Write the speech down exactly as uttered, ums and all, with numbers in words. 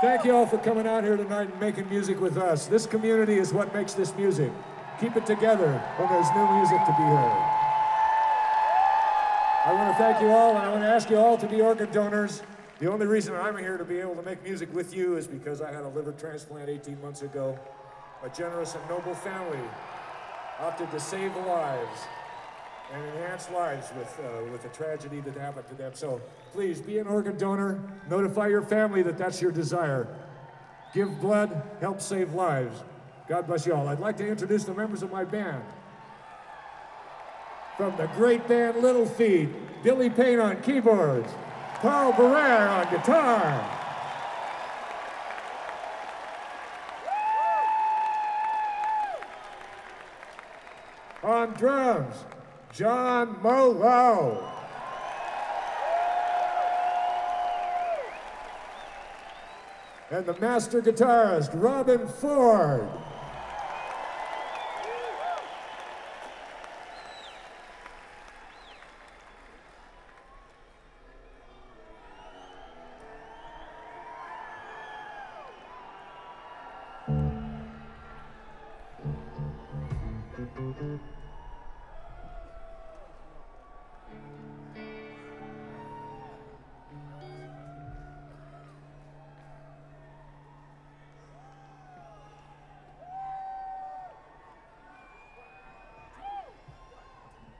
Thank you all for coming out here tonight and making music with us. This community is what makes this music. Keep it together when there's new music to be heard. I want to thank you all, and I want to ask you all to be organ donors. The only reason I'm here to be able to make music with you is because I had a liver transplant eighteen months ago. A generous and noble family opted to save lives and enhance lives with, uh, with the tragedy that happened to them. So please be an organ donor. Notify your family that that's your desire. Give blood, help save lives. God bless you all. I'd like to introduce the members of my band. From the great band Little Feat, Billy Payne on keyboards, Carl Barrere on guitar. On drums, John Molo. And the master guitarist, Robin Ford. Thank you.